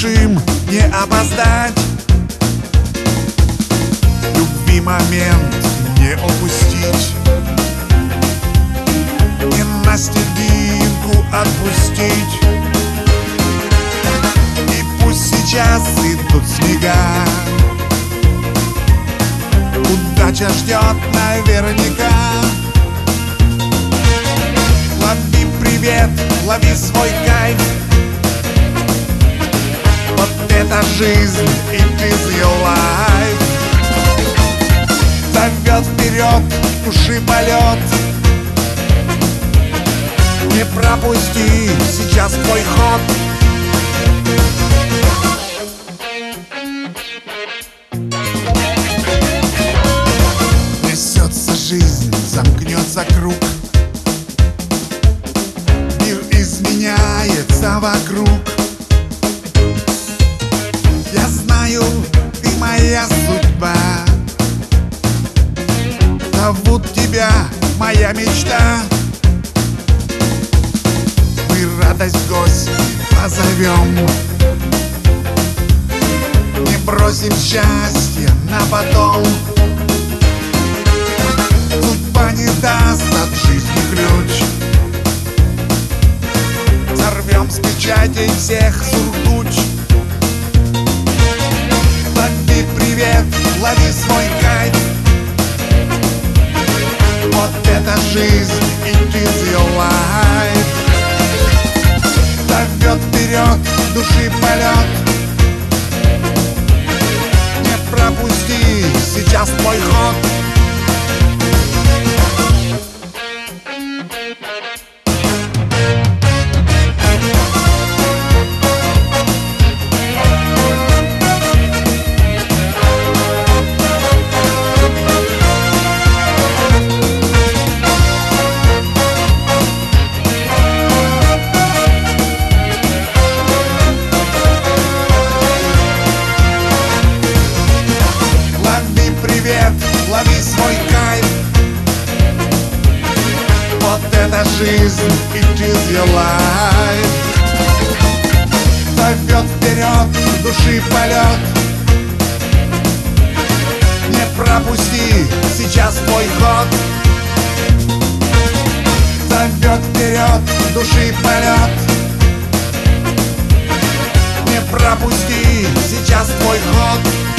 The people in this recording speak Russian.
спешим не опоздать, любви момент не упустить, не на серединку отпустить. И пусть сейчас идут снега, удача ждет наверняка. Лови привет, лови свой кайф, вот это жизнь, it is your life. Зовет вперед души полет, не пропусти сейчас твой ход. Несется жизнь, замкнется круг, мир изменяется вокруг. Я знаю, ты моя судьба, зовут тебя моя мечта. Мы радость гости позовем, не бросим счастье на потом. Судьба не даст от жизни ключ, сорвем с печатей всех сургуч. Лови привет, лови свой кайф, вот это жизнь, it is your life. Зовет вперед души полет, не пропусти сейчас твой ход. Лови свой кайф, вот это жизнь, it is your life. Зовет вперед души полет, не пропусти сейчас твой ход. Зовет вперед души полет, не пропусти сейчас твой ход.